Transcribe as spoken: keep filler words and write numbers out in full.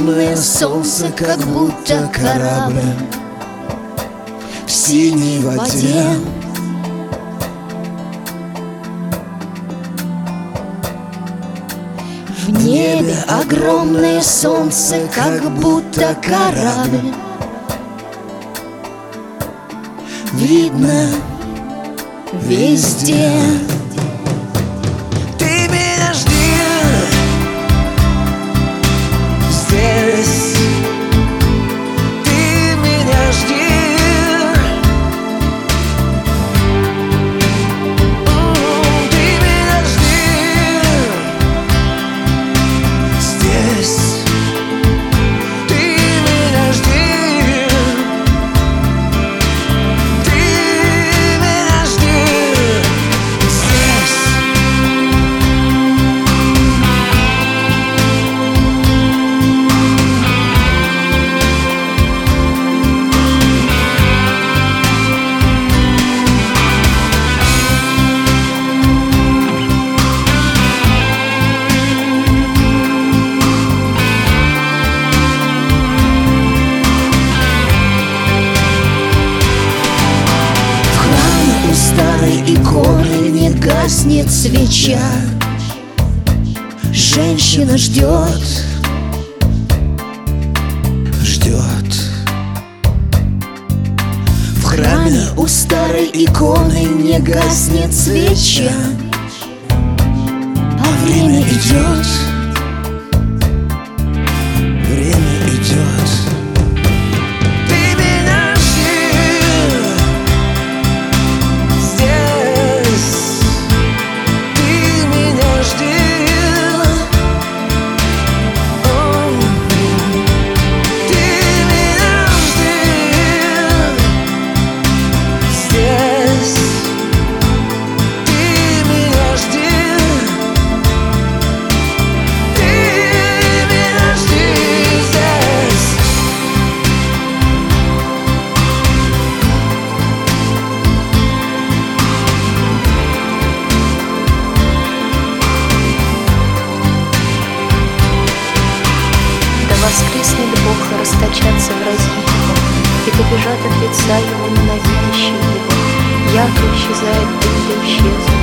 огромное солнце, как будто корабль в синей воде. В небе огромное солнце, как будто корабль. Видно везде. Ты меня жди здесь, ты меня жди. Ты меня жди здесь, ты меня жди. Ты меня жди здесь. У старой иконы не гаснет свеча. Женщина ждет, Ждет. в храме у старой иконы не гаснет свеча. А время идет, Время идет. Ты меня жди здесь, ты меня жди. О, ты меня жди здесь, ты меня жди. Ты меня жди здесь. Да воскреснет Бог расточаться в различиях, и побежат от лица Его ненавидящие Его. Яко исчезает дым, да исчезнет.